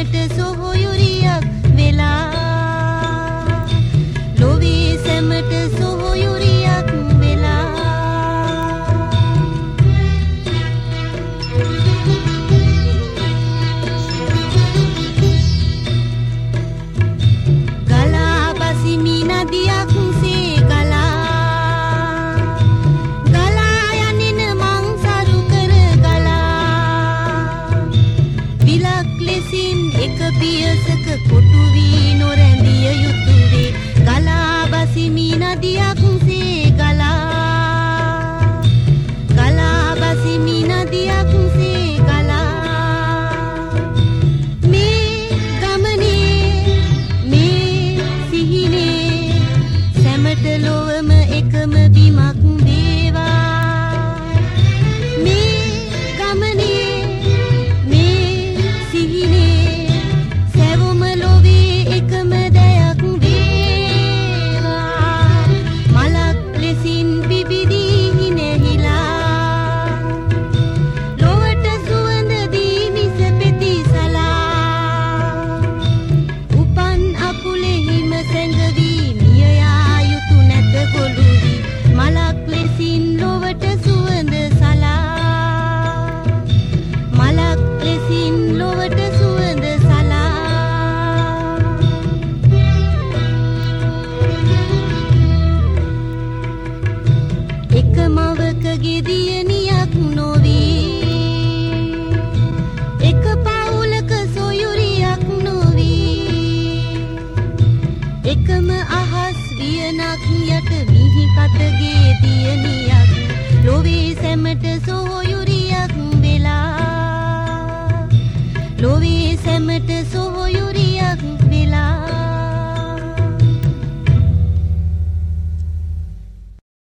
සැමට සොහොයුරියක් වෙලා ලොවේ සැමට සොහොයුරියක් වෙලා ගලා බසිමි නදියක් සේ ගලා යනින මං සරු කර ගලා විලක් ලෙසින් එක පියසක කොටු වී නොරැඳිය යුතුවේ ගලා බසිමි නදියක් සේ ගලා බසිමි නදියක් සේ මේ ගමනේ මේ සිහිනේ සැමට ලොවම එකම බිමක් වේවා මේ ගමනේ මේ සිහිනේ සැවොම ලොවේ එකම දයක් වේවා මලක් ලෙසින් පිබිදී නැහිලා ලොවට සුවඳ දී මිස පෙති සලා උපන් අකුලෙහිම සැඟවී මිය යා යුතු නැත ගොළුවි මලක් ලෙසින් ලොවට සුවඳ සලා මලක් ලෙසින් ලොවට සුවඳ සලා එක මවකගේ දියණියක් නොවී එක පවුලක සොයුරියක් නොවී එකම අහස් වියනක් යට මිහි කටගේ දියණියක් ලොවේ සැමට සොයුරියක් වෙලා